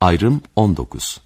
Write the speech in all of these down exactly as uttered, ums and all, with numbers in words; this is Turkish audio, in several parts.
Ayrım on dokuz.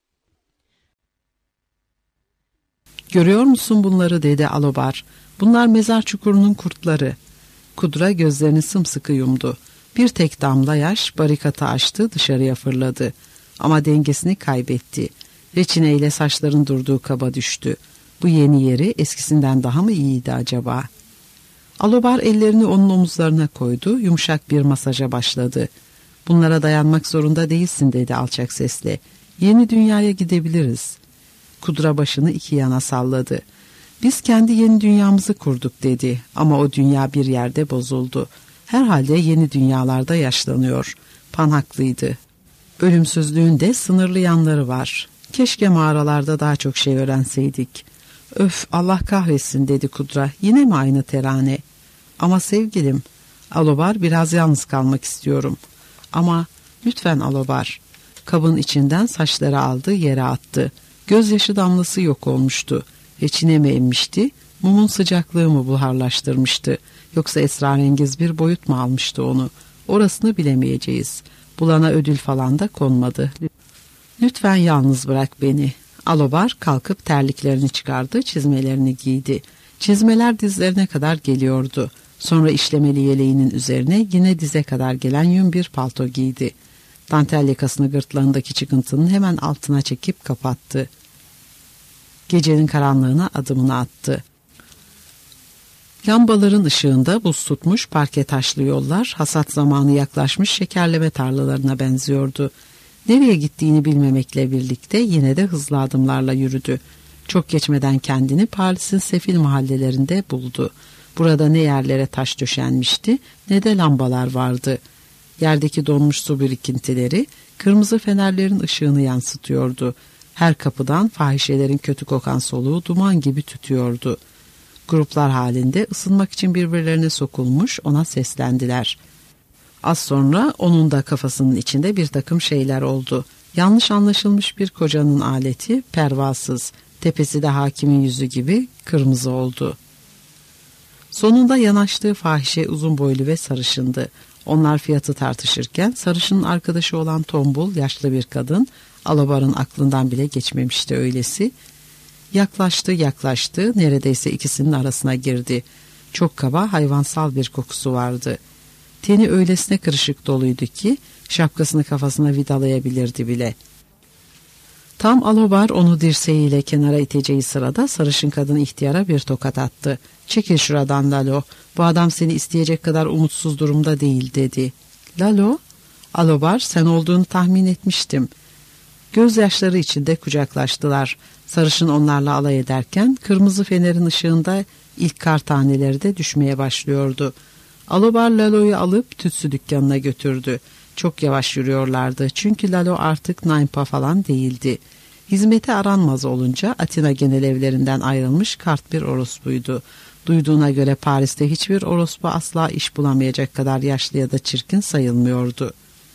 Görüyor musun bunları dedi Alobar. Bunlar mezar çukurunun kurtları. Kudra gözlerini sımsıkı yumdu. Bir tek damla yaş barikatı açtı, dışarıya fırladı. Ama dengesini kaybetti. Reçine ile saçların durduğu kaba düştü. Bu yeni yeri eskisinden daha mı iyiydi acaba? Alobar ellerini onun omuzlarına koydu, yumuşak bir masaja başladı. Bunlara dayanmak zorunda değilsin dedi alçak sesle. Yeni dünyaya gidebiliriz. Kudra başını iki yana salladı. Biz kendi yeni dünyamızı kurduk dedi ama o dünya bir yerde bozuldu. Herhalde yeni dünyalarda yaşlanıyor. Pan haklıydı. Ölümsüzlüğün de sınırlı yanları var. Keşke mağaralarda daha çok şey öğrenseydik. Öf, Allah kahretsin dedi Kudra. Yine mi aynı terane? Ama sevgilim, Alobar, biraz yalnız kalmak istiyorum. Ama lütfen Alobar. Kabın içinden saçları aldı, yere attı. Gözyaşı damlası yok olmuştu. Reçine mi emmişti, mumun sıcaklığı mı buharlaştırmıştı? Yoksa esrarengiz bir boyut mu almıştı onu? Orasını bilemeyeceğiz. Bulana ödül falan da konmadı. Lütfen yalnız bırak beni. Alobar kalkıp terliklerini çıkardı, çizmelerini giydi. Çizmeler dizlerine kadar geliyordu. Sonra işlemeli yeleğinin üzerine yine dize kadar gelen yün bir palto giydi. Dantel yakasını gırtlağındaki çıkıntının hemen altına çekip kapattı. Gecenin karanlığına adımını attı. Lambaların ışığında buz tutmuş parke taşlı yollar hasat zamanı yaklaşmış şekerleme tarlalarına benziyordu. Nereye gittiğini bilmemekle birlikte yine de hızlı adımlarla yürüdü. Çok geçmeden kendini Paris'in sefil mahallelerinde buldu. Burada ne yerlere taş döşenmişti ne de lambalar vardı. Yerdeki donmuş su birikintileri kırmızı fenerlerin ışığını yansıtıyordu. Her kapıdan fahişelerin kötü kokan soluğu duman gibi tütüyordu. Gruplar halinde ısınmak için birbirlerine sokulmuş ona seslendiler. Az sonra onun da kafasının içinde bir takım şeyler oldu. Yanlış anlaşılmış bir kocanın aleti, pervasız, tepesi de hakimin yüzü gibi kırmızı oldu. Sonunda yanaştığı fahişe uzun boylu ve sarışındı. Onlar fiyatı tartışırken sarışının arkadaşı olan tombul yaşlı bir kadın, Alobar'ın aklından bile geçmemişti öylesi. Yaklaştı yaklaştı, neredeyse ikisinin arasına girdi. Çok kaba, hayvansal bir kokusu vardı. Teni öylesine kırışık doluydu ki şapkasını kafasına vidalayabilirdi bile. Tam Alobar onu dirseğiyle kenara iteceği sırada sarışın kadın ihtiyara bir tokat attı. "Çekil şuradan Lalo, bu adam seni isteyecek kadar umutsuz durumda değil" dedi. "Lalo?" "Alobar, sen olduğunu tahmin etmiştim." Gözyaşları içinde kucaklaştılar. Sarışın onlarla alay ederken kırmızı fenerin ışığında ilk kar taneleri de düşmeye başlıyordu. Alobar Lalo'yu alıp tütsü dükkanına götürdü. Çok yavaş yürüyorlardı çünkü Lalo artık Naimpa falan değildi. Hizmeti aranmaz olunca Atina genel evlerinden ayrılmış kart bir orospuydu. Duyduğuna göre Paris'te hiçbir orospu asla iş bulamayacak kadar yaşlı ya da çirkin sayılmıyordu.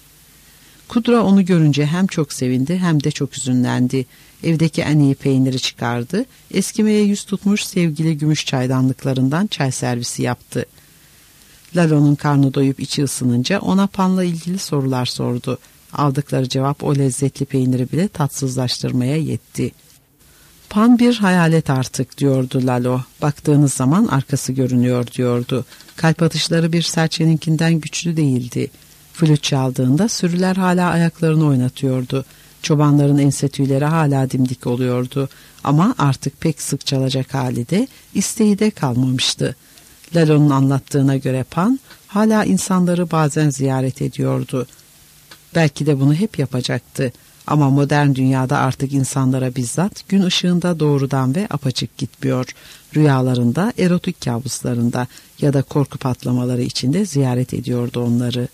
Kudra onu görünce hem çok sevindi hem de çok üzünlendi. Evdeki en iyi peyniri çıkardı. Eskimeye yüz tutmuş sevgili gümüş çaydanlıklarından çay servisi yaptı. Lalo'nun karnı doyup içi ısınınca ona Pan'la ilgili sorular sordu. Aldıkları cevap o lezzetli peyniri bile tatsızlaştırmaya yetti. "Pan bir hayalet artık" diyordu Lalo. "Baktığınız zaman arkası görünüyor" diyordu. Kalp atışları bir serçeninkinden güçlü değildi. Flüt çaldığında sürüler hala ayaklarını oynatıyordu. Çobanların ense tüyleri hala dimdik oluyordu. Ama artık pek sık çalacak hali de isteği de kalmamıştı. Lalo'nun anlattığına göre Pan hala insanları bazen ziyaret ediyordu. Belki de bunu hep yapacaktı. Ama modern dünyada artık insanlara bizzat gün ışığında doğrudan ve apaçık gitmiyor. Rüyalarında, erotik kabuslarında ya da korku patlamaları içinde ziyaret ediyordu onları.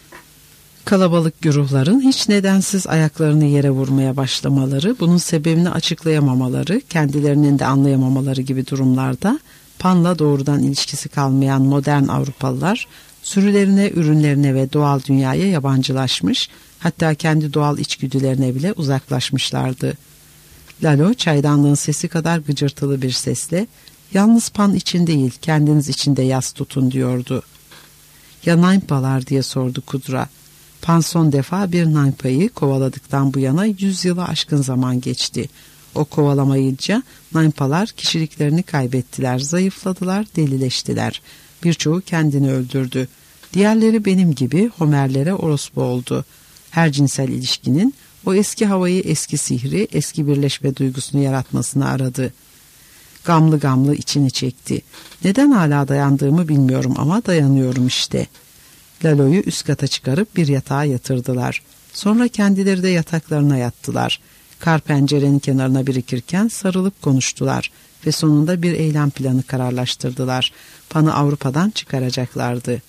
Kalabalık güruhların hiç nedensiz ayaklarını yere vurmaya başlamaları, bunun sebebini açıklayamamaları, kendilerinin de anlayamamaları gibi durumlarda Pan'la doğrudan ilişkisi kalmayan modern Avrupalılar sürülerine, ürünlerine ve doğal dünyaya yabancılaşmış, hatta kendi doğal içgüdülerine bile uzaklaşmışlardı. Lalo çaydanlığın sesi kadar gıcırtılı bir sesle "Yalnız Pan için değil, kendiniz için de yas tutun" diyordu. "Ya Naimpalar?" diye sordu Kudra. Pan son defa bir Nanpa'yı kovaladıktan bu yana yüz yılı aşkın zaman geçti. O kovalamayınca Nanpalar kişiliklerini kaybettiler, zayıfladılar, delileştiler. Birçoğu kendini öldürdü. Diğerleri benim gibi Homerlere orospu oldu. Her cinsel ilişkinin o eski havayı, eski sihri, eski birleşme duygusunu yaratmasını aradı. Gamlı gamlı içini çekti. Neden hala dayandığımı bilmiyorum ama dayanıyorum işte. Lalo'yu üst kata çıkarıp bir yatağa yatırdılar. Sonra kendileri de yataklarına yattılar. Kar pencerenin kenarına birikirken sarılıp konuştular ve sonunda bir eylem planı kararlaştırdılar. Pan'ı Avrupa'dan çıkaracaklardı.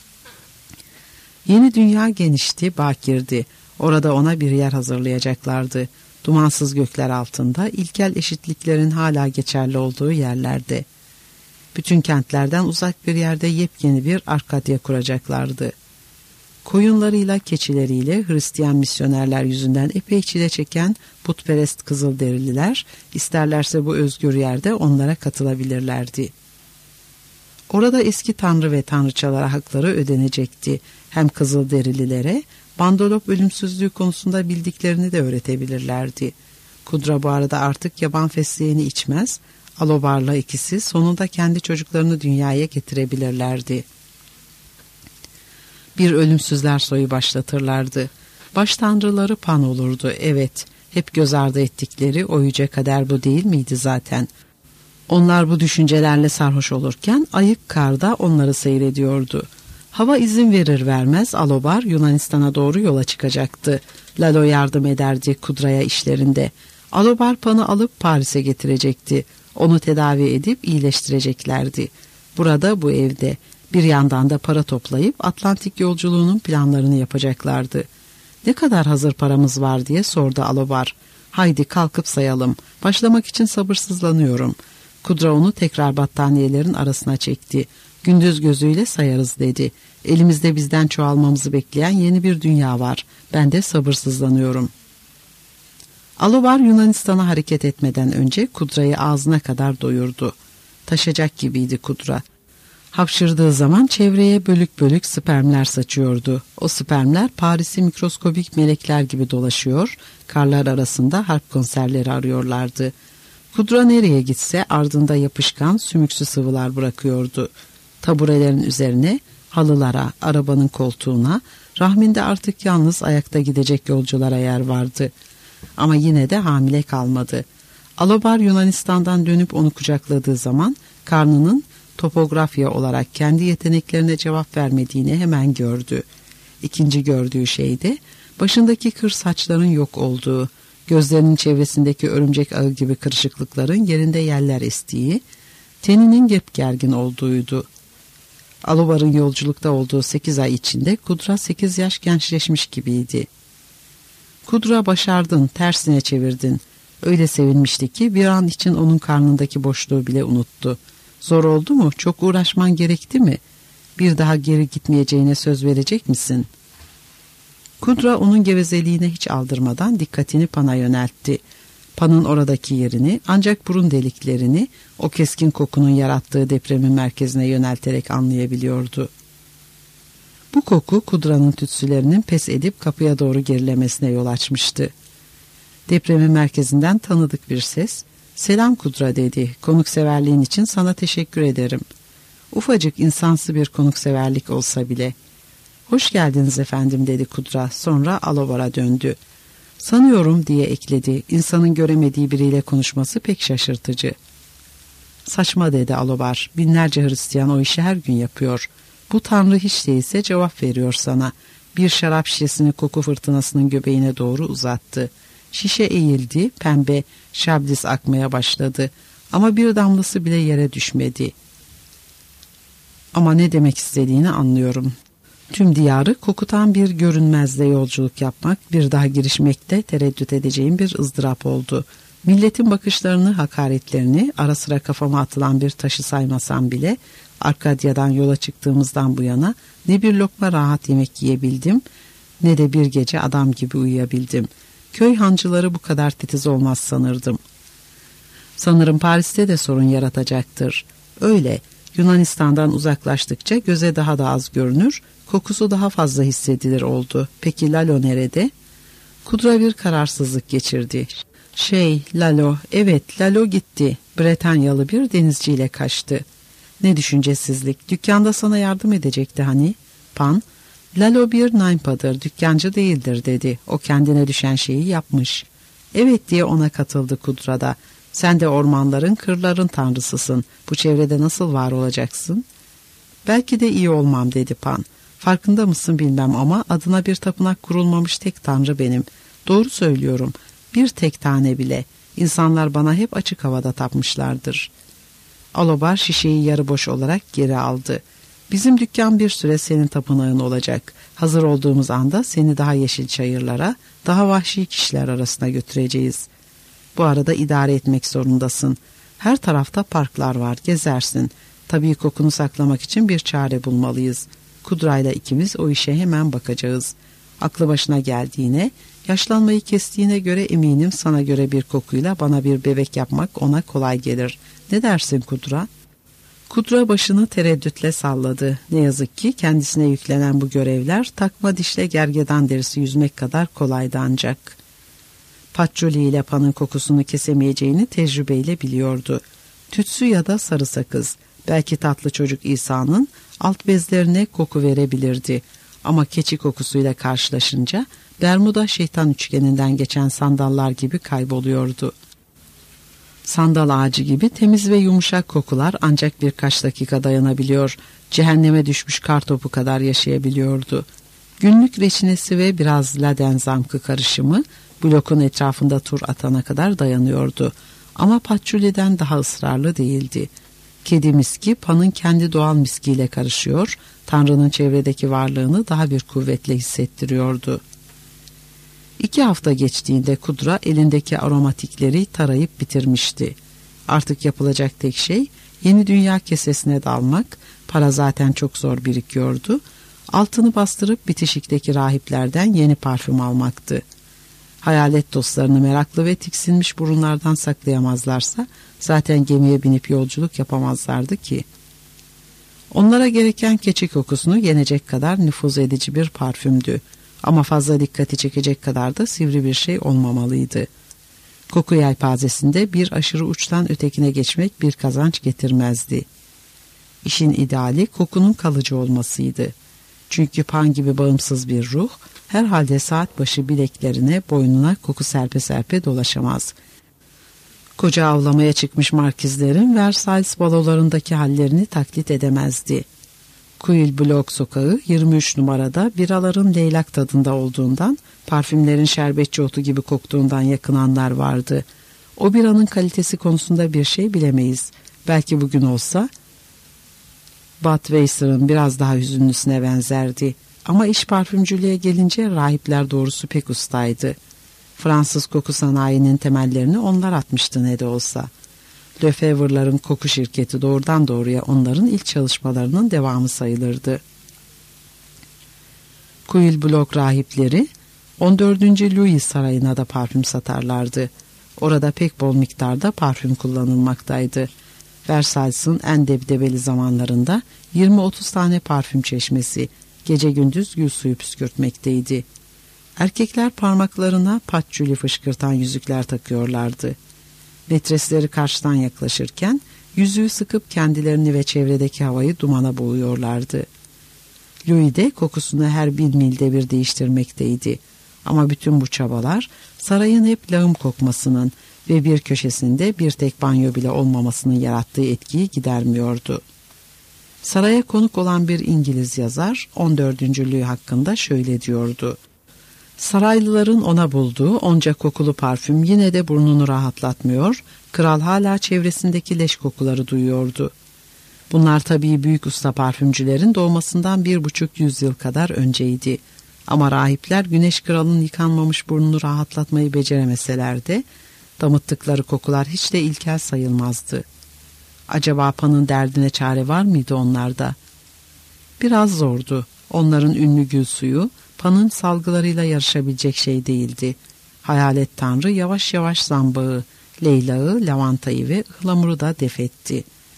Yeni dünya genişti, bakirdi. Orada ona bir yer hazırlayacaklardı. Dumansız gökler altında, ilkel eşitliklerin hala geçerli olduğu yerlerde. Bütün kentlerden uzak bir yerde yepyeni bir Arkadya kuracaklardı. Koyunlarıyla, keçileriyle Hristiyan misyonerler yüzünden epey çile çeken putperest Kızılderililer, isterlerse bu özgür yerde onlara katılabilirlerdi. Orada eski tanrı ve tanrıçalara hakları ödenecekti. Hem Kızılderililere Bandolop ölümsüzlüğü konusunda bildiklerini de öğretebilirlerdi. Kudra bu arada artık yaban fesleğeni içmez, Alobar'la ikisi sonunda kendi çocuklarını dünyaya getirebilirlerdi. Bir ölümsüzler soyu başlatırlardı. Baş tanrıları Pan olurdu, evet. Hep göz ardı ettikleri o yüce kader bu değil miydi zaten? Onlar bu düşüncelerle sarhoş olurken ayık karda onları seyrediyordu. Hava izin verir vermez Alobar Yunanistan'a doğru yola çıkacaktı. Lalo yardım ederdi Kudra'ya işlerinde. Alobar Pan'ı alıp Paris'e getirecekti. Onu tedavi edip iyileştireceklerdi. Burada, bu evde. Bir yandan da para toplayıp Atlantik yolculuğunun planlarını yapacaklardı. Ne kadar hazır paramız var diye sordu Alobar. Haydi kalkıp sayalım. Başlamak için sabırsızlanıyorum. Kudra onu tekrar battaniyelerin arasına çekti. Gündüz gözüyle sayarız dedi. Elimizde bizden çoğalmamızı bekleyen yeni bir dünya var. Ben de sabırsızlanıyorum. Alobar Yunanistan'a hareket etmeden önce Kudra'yı ağzına kadar doyurdu. Taşacak gibiydi Kudra. Hapşırdığı zaman çevreye bölük bölük spermler saçıyordu. O spermler Paris'i mikroskobik melekler gibi dolaşıyor, karlar arasında harp konserleri arıyorlardı. Kudra nereye gitse ardında yapışkan, sümüksü sıvılar bırakıyordu. Taburelerin üzerine, halılara, arabanın koltuğuna, rahminde artık yalnız ayakta gidecek yolculara yer vardı. Ama yine de hamile kalmadı. Alobar Yunanistan'dan dönüp onu kucakladığı zaman karnının topografya olarak kendi yeteneklerine cevap vermediğini hemen gördü. İkinci gördüğü şey de başındaki kır saçların yok olduğu, gözlerinin çevresindeki örümcek ağı gibi kırışıklıkların yerinde yeller estiği, teninin gepgergin olduğuydu. Alobar'ın yolculukta olduğu sekiz ay içinde Kudra sekiz yaş gençleşmiş gibiydi. Kudra başardın, tersine çevirdin. Öyle sevinmişti ki bir an için onun karnındaki boşluğu bile unuttu. Zor oldu mu? Çok uğraşman gerekti mi? Bir daha geri gitmeyeceğine söz verecek misin? Kudra onun gevezeliğine hiç aldırmadan dikkatini Pan'a yöneltti. Pan'ın oradaki yerini, ancak burun deliklerini o keskin kokunun yarattığı depremin merkezine yönelterek anlayabiliyordu. Bu koku Kudra'nın tütsülerinin pes edip kapıya doğru gerilemesine yol açmıştı. Depremin merkezinden tanıdık bir ses, "Selam Kudra" dedi. "Konukseverliğin için sana teşekkür ederim. Ufacık insansı bir konukseverlik olsa bile." "Hoş geldiniz efendim" dedi Kudra. Sonra Alobar'a döndü. "Sanıyorum" diye ekledi. "İnsanın göremediği biriyle konuşması pek şaşırtıcı." "Saçma" dedi Alobar. "Binlerce Hristiyan o işi her gün yapıyor. Bu tanrı hiç değilse cevap veriyor sana." Bir şarap şişesini koku fırtınasının göbeğine doğru uzattı. Şişe eğildi, pembe şablis akmaya başladı. Ama bir damlası bile yere düşmedi. "Ama ne demek istediğini anlıyorum. Tüm diyarı kokutan bir görünmezle yolculuk yapmak, bir daha girişmekte tereddüt edeceğim bir ızdırap oldu. Milletin bakışlarını, hakaretlerini, ara sıra kafama atılan bir taşı saymasam bile, Arkadya'dan yola çıktığımızdan bu yana ne bir lokma rahat yemek yiyebildim, ne de bir gece adam gibi uyuyabildim. Köy hancıları bu kadar titiz olmaz sanırdım. Sanırım Paris'te de sorun yaratacaktır. Öyle, Yunanistan'dan uzaklaştıkça göze daha da az görünür, kokusu daha fazla hissedilir oldu. Peki Lalo nerede? Kudra bir kararsızlık geçirdi. Şey, Lalo, evet Lalo gitti. Bretanyalı bir denizciyle kaçtı. Ne düşüncesizlik, dükkanda sana yardım edecekti hani. Pan, Lalo bir Nampa'dır, dükkancı değildir dedi. O kendine düşen şeyi yapmış. Evet diye ona katıldı Kudra'da. Sen de ormanların, kırların tanrısısın. Bu çevrede nasıl var olacaksın? Belki de iyi olmam dedi Pan. Farkında mısın bilmem ama adına bir tapınak kurulmamış tek tanrı benim. Doğru söylüyorum. Bir tek tane bile. İnsanlar bana hep açık havada tapmışlardır. Alobar şişeyi yarı boş olarak geri aldı. Bizim dükkan bir süre senin tapınağın olacak. Hazır olduğumuz anda seni daha yeşil çayırlara, daha vahşi kişiler arasına götüreceğiz. Bu arada idare etmek zorundasın. Her tarafta parklar var, gezersin. Tabii kokunu saklamak için bir çare bulmalıyız. Kudra'yla ikimiz o işe hemen bakacağız. Aklı başına geldiğine, yaşlanmayı kestiğine göre eminim sana göre bir kokuyla bana bir bebek yapmak ona kolay gelir. Ne dersin Kudra? Kudra başını tereddütle salladı. Ne yazık ki kendisine yüklenen bu görevler takma dişle gergedan derisi yüzmek kadar kolaydı ancak. Patchouli ile Pan'ın kokusunu kesemeyeceğini tecrübeyle biliyordu. Tütsü ya da sarı sakız, belki tatlı çocuk İsa'nın alt bezlerine koku verebilirdi. Ama keçi kokusuyla karşılaşınca Bermuda şeytan üçgeninden geçen sandallar gibi kayboluyordu. Sandal ağacı gibi temiz ve yumuşak kokular ancak birkaç dakika dayanabiliyor, cehenneme düşmüş kartopu kadar yaşayabiliyordu. Günlük reçinesi ve biraz laden zamkı karışımı blokun etrafında tur atana kadar dayanıyordu. Ama Patchouli'den daha ısrarlı değildi. Kedi miski Pan'ın kendi doğal miskiyle karışıyor, Tanrı'nın çevredeki varlığını daha bir kuvvetle hissettiriyordu. İki hafta geçtiğinde Kudra elindeki aromatikleri tarayıp bitirmişti. Artık yapılacak tek şey yeni dünya kesesine dalmak, para zaten çok zor birikiyordu, altını bastırıp bitişikteki rahiplerden yeni parfüm almaktı. Hayalet dostlarını meraklı ve tiksinmiş burunlardan saklayamazlarsa zaten gemiye binip yolculuk yapamazlardı ki. Onlara gereken keçi kokusunu yenecek kadar nüfuz edici bir parfümdü. Ama fazla dikkati çekecek kadar da sivri bir şey olmamalıydı. Koku yelpazesinde bir aşırı uçtan ötekine geçmek bir kazanç getirmezdi. İşin ideali kokunun kalıcı olmasıydı. Çünkü Pan gibi bağımsız bir ruh herhalde saat başı bileklerine, boynuna koku serpe serpe dolaşamaz. Koca avlamaya çıkmış markizlerin Versailles balolarındaki hallerini taklit edemezdi. Kuil Blok sokağı yirmi üç numarada biraların leylak tadında olduğundan, parfümlerin şerbetçi otu gibi koktuğundan yakınanlar vardı. O biranın kalitesi konusunda bir şey bilemeyiz. Belki bugün olsa Budweiser'ın biraz daha hüzünlüsüne benzerdi. Ama iş parfümcülüğe gelince rahipler doğrusu pek ustaydı. Fransız koku sanayinin temellerini onlar atmıştı ne de olsa. Lefebvre'ların koku şirketi doğrudan doğruya onların ilk çalışmalarının devamı sayılırdı. Kuil Blok rahipleri on dördüncü Louis Sarayı'na da parfüm satarlardı. Orada pek bol miktarda parfüm kullanılmaktaydı. Versailles'ın en debdebeli zamanlarında yirmi otuz tane parfüm çeşmesi gece gündüz gül suyu püskürtmekteydi. Erkekler parmaklarına patchouli fışkırtan yüzükler takıyorlardı. Metresleri karşıdan yaklaşırken yüzüğü sıkıp kendilerini ve çevredeki havayı dumana boğuyorlardı. Louis de kokusunu her bin milde bir değiştirmekteydi. Ama bütün bu çabalar sarayın hep lağım kokmasının ve bir köşesinde bir tek banyo bile olmamasının yarattığı etkiyi gidermiyordu. Saraya konuk olan bir İngiliz yazar on dördüncü Louis hakkında şöyle diyordu: Saraylıların ona bulduğu onca kokulu parfüm yine de burnunu rahatlatmıyor, kral hala çevresindeki leş kokuları duyuyordu. Bunlar tabii büyük usta parfümcülerin doğmasından bir buçuk yüzyıl kadar önceydi. Ama rahipler Güneş Kral'ın yıkanmamış burnunu rahatlatmayı beceremeseler de damıttıkları kokular hiç de ilkel sayılmazdı. Acaba Pan'ın derdine çare var mıydı onlarda? Biraz zordu. Onların ünlü gül suyu Pan'ın salgılarıyla yarışabilecek şey değildi. Hayalet tanrı yavaş yavaş zambağı, leylağı, lavantayı ve ıhlamuru da defetti.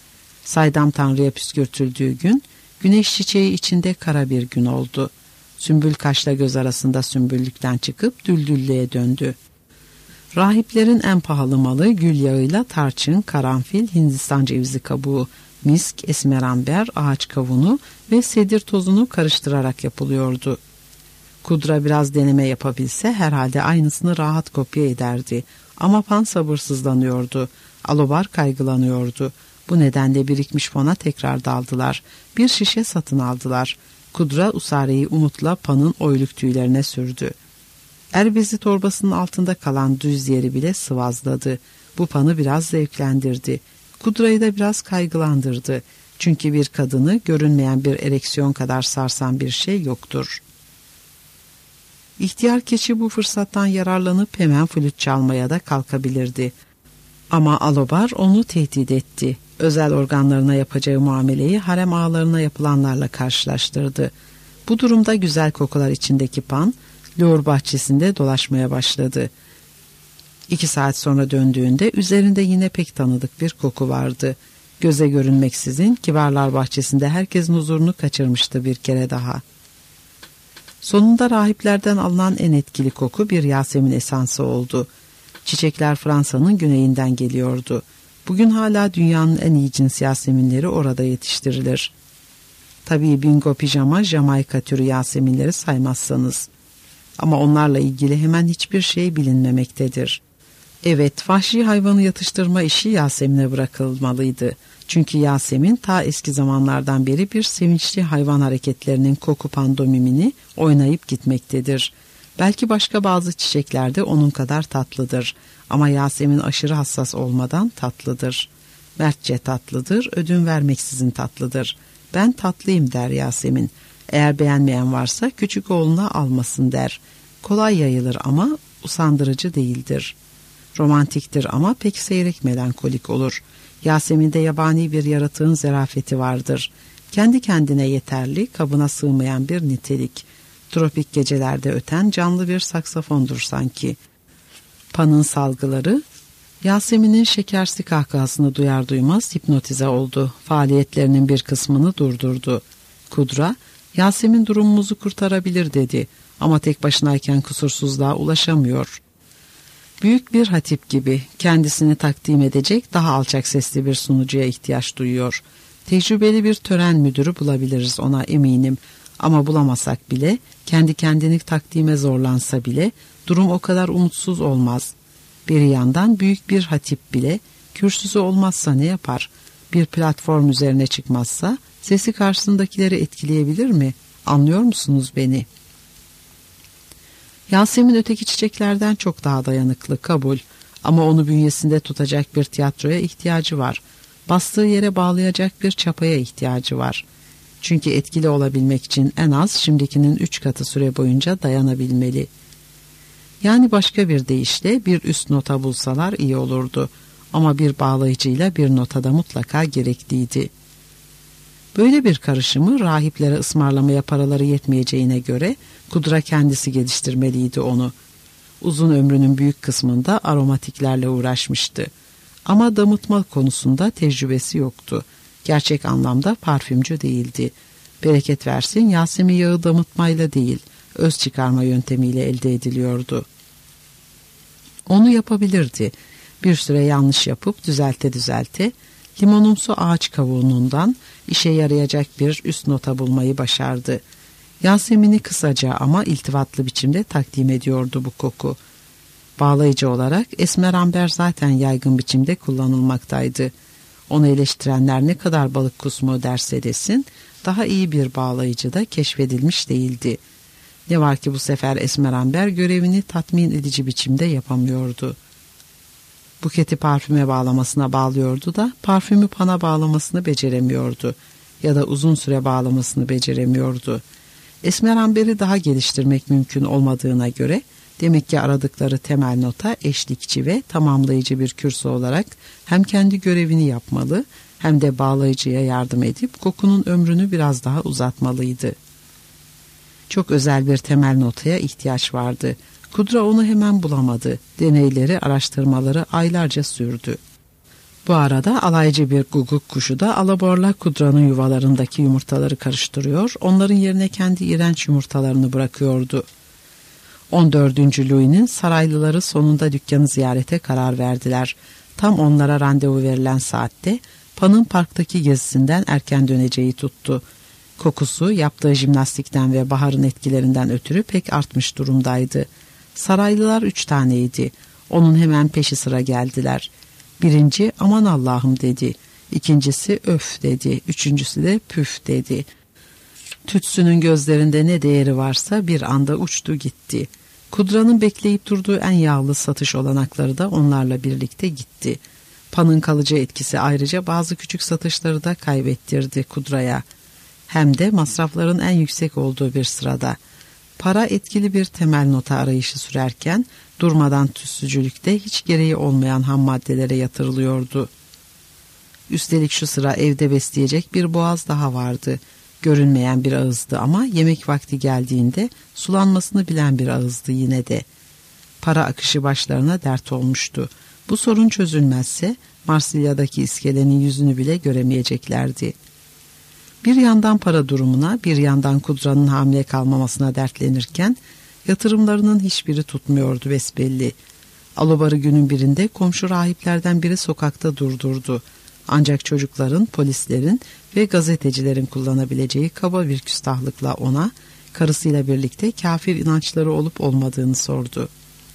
Saydam Tanrı'ya püskürtüldüğü gün, güneş çiçeği içinde kara bir gün oldu. Sümbül kaşla göz arasında sümbüllükten çıkıp düldüllüğe döndü. Rahiplerin en pahalı malı gül yağıyla tarçın, karanfil, Hindistan cevizi kabuğu, misk, esmeramber, ağaç kavunu ve sedir tozunu karıştırarak yapılıyordu. Kudra biraz deneme yapabilse herhalde aynısını rahat kopya ederdi. Ama Pan sabırsızlanıyordu. Alobar kaygılanıyordu. Bu nedenle birikmiş fona tekrar daldılar. Bir şişe satın aldılar. Kudra usareyi umutla Pan'ın oyluk tüylerine sürdü. Erbezi torbasının altında kalan düz yeri bile sıvazladı. Bu Pan'ı biraz zevklendirdi. Kudra'yı da biraz kaygılandırdı. Çünkü bir kadını görünmeyen bir ereksiyon kadar sarsan bir şey yoktur. İhtiyar keçi bu fırsattan yararlanıp hemen flüt çalmaya da kalkabilirdi. Ama Alobar onu tehdit etti. Özel organlarına yapacağı muameleyi harem ağalarına yapılanlarla karşılaştırdı. Bu durumda güzel kokular içindeki Pan, Louvre bahçesinde dolaşmaya başladı. İki saat sonra döndüğünde üzerinde yine pek tanıdık bir koku vardı. Göze görünmeksizin kibarlar bahçesinde herkesin huzurunu kaçırmıştı bir kere daha. Sonunda rahiplerden alınan en etkili koku bir Yasemin esansı oldu. Çiçekler Fransa'nın güneyinden geliyordu. Bugün hala dünyanın en iyi cins yaseminleri orada yetiştirilir. Tabii bingo pijama, Jamaika türü yaseminleri saymazsanız. Ama onlarla ilgili hemen hiçbir şey bilinmemektedir. Evet, vahşi hayvanı yatıştırma işi Yasemin'e bırakılmalıydı. Çünkü Yasemin ta eski zamanlardan beri bir sevinçli hayvan hareketlerinin koku pandomimini oynayıp gitmektedir. Belki başka bazı çiçekler de onun kadar tatlıdır. Ama Yasemin aşırı hassas olmadan tatlıdır. Mertçe tatlıdır, ödün vermeksizin tatlıdır. Ben tatlıyım der Yasemin. Eğer beğenmeyen varsa küçük oğluna almasın der. Kolay yayılır ama usandırıcı değildir. Romantiktir ama pek seyrek melankolik olur. Yasemin'de yabani bir yaratığın zerafeti vardır. Kendi kendine yeterli, kabına sığmayan bir nitelik. Tropik gecelerde öten canlı bir saksafondur sanki. Pan'ın salgıları, Yasemin'in şekersi kahkahasını duyar duymaz hipnotize oldu. Faaliyetlerinin bir kısmını durdurdu. Kudra, Yasemin durumumuzu kurtarabilir dedi. Ama tek başınayken kusursuzluğa ulaşamıyor. Büyük bir hatip gibi kendisini takdim edecek daha alçak sesli bir sunucuya ihtiyaç duyuyor. Tecrübeli bir tören müdürü bulabiliriz ona eminim. Ama bulamasak bile, kendi kendini takdime zorlansa bile durum o kadar umutsuz olmaz. Bir yandan büyük bir hatip bile kürsüsü olmazsa ne yapar? Bir platform üzerine çıkmazsa sesi karşısındakileri etkileyebilir mi? Anlıyor musunuz beni? Yasemin öteki çiçeklerden çok daha dayanıklı, kabul. Ama onu bünyesinde tutacak bir tiyatroya ihtiyacı var. Bastığı yere bağlayacak bir çapaya ihtiyacı var. Çünkü etkili olabilmek için en az şimdikinin üç katı süre boyunca dayanabilmeli. Yani başka bir deyişle bir üst nota bulsalar iyi olurdu. Ama bir bağlayıcıyla bir notada mutlaka gerekliydi. Böyle bir karışımı rahiplere ısmarlamaya paraları yetmeyeceğine göre Kudra kendisi geliştirmeliydi onu. Uzun ömrünün büyük kısmında aromatiklerle uğraşmıştı. Ama damıtma konusunda tecrübesi yoktu. Gerçek anlamda parfümcü değildi. Bereket versin Yasemin yağı damıtmayla değil, öz çıkarma yöntemiyle elde ediliyordu. Onu yapabilirdi. Bir süre yanlış yapıp düzelte düzelte, limonumsu ağaç kavuğundan işe yarayacak bir üst nota bulmayı başardı. Yasemin'i kısaca ama iltifatlı biçimde takdim ediyordu bu koku. Bağlayıcı olarak esmeramber zaten yaygın biçimde kullanılmaktaydı. Onu eleştirenler ne kadar balık kusmu derse desin, daha iyi bir bağlayıcı da keşfedilmiş değildi. Ne var ki bu sefer esmeramber görevini tatmin edici biçimde yapamıyordu. Buketi parfüme bağlamasına bağlıyordu da parfümü pana bağlamasını beceremiyordu ya da uzun süre bağlamasını beceremiyordu. Esmeramberi daha geliştirmek mümkün olmadığına göre demek ki aradıkları temel nota eşlikçi ve tamamlayıcı bir kürsü olarak hem kendi görevini yapmalı hem de bağlayıcıya yardım edip kokunun ömrünü biraz daha uzatmalıydı. Çok özel bir temel notaya ihtiyaç vardı. Kudra onu hemen bulamadı. Deneyleri, araştırmaları aylarca sürdü. Bu arada alaycı bir guguk kuşu da alaborla Kudra'nın yuvalarındaki yumurtaları karıştırıyor, onların yerine kendi iğrenç yumurtalarını bırakıyordu. on dördüncü Louis'nin saraylıları sonunda dükkanı ziyarete karar verdiler. Tam onlara randevu verilen saatte Pan'ın parktaki gezisinden erken döneceği tuttu. Kokusu yaptığı jimnastikten ve baharın etkilerinden ötürü pek artmış durumdaydı. Saraylılar üç taneydi. Onun hemen peşi sıra geldiler. Birinci aman Allah'ım dedi. İkincisi öf dedi. Üçüncüsü de püf dedi. Tütsünün gözlerinde ne değeri varsa bir anda uçtu gitti. Kudra'nın bekleyip durduğu en yağlı satış olanakları da onlarla birlikte gitti. Pan'ın kalıcı etkisi ayrıca bazı küçük satışları da kaybettirdi Kudra'ya. Hem de masrafların en yüksek olduğu bir sırada. Para etkili bir temel nota arayışı sürerken durmadan tütsücülükte hiç gereği olmayan ham maddelere yatırılıyordu. Üstelik şu sıra evde besleyecek bir boğaz daha vardı. Görünmeyen bir ağızdı ama yemek vakti geldiğinde sulanmasını bilen bir ağızdı yine de. Para akışı başlarına dert olmuştu. Bu sorun çözülmezse Marsilya'daki iskelenin yüzünü bile göremeyeceklerdi. Bir yandan para durumuna, bir yandan Kudra'nın hamile kalmamasına dertlenirken yatırımlarının hiçbiri tutmuyordu besbelli. Alobarı günün birinde komşu rahiplerden biri sokakta durdurdu. Ancak çocukların, polislerin ve gazetecilerin kullanabileceği kaba bir küstahlıkla ona, karısıyla birlikte kafir inançları olup olmadığını sordu.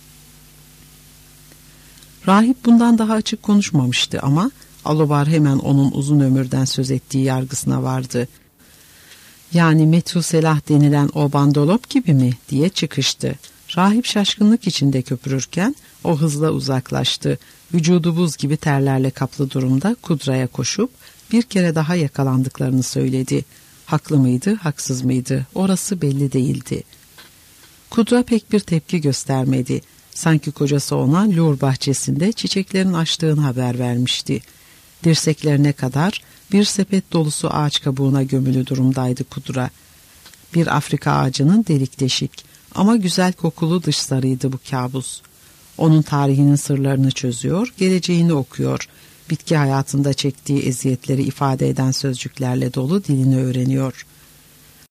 Rahip bundan daha açık konuşmamıştı ama Alobar hemen onun uzun ömürden söz ettiği yargısına vardı. Yani Methuselah denilen o bandolop gibi mi diye çıkıştı. Rahip şaşkınlık içinde köpürürken o hızla uzaklaştı. Vücudu buz gibi terlerle kaplı durumda Kudra'ya koşup bir kere daha yakalandıklarını söyledi. Haklı mıydı, haksız mıydı? Orası belli değildi. Kudra pek bir tepki göstermedi. Sanki kocası ona lur bahçesinde çiçeklerin açtığını haber vermişti. Dirseklerine kadar bir sepet dolusu ağaç kabuğuna gömülü durumdaydı Kudra. Bir Afrika ağacının delik deşik ama güzel kokulu dışlarıydı bu kabus. Onun tarihinin sırlarını çözüyor, geleceğini okuyor, bitki hayatında çektiği eziyetleri ifade eden sözcüklerle dolu dilini öğreniyor.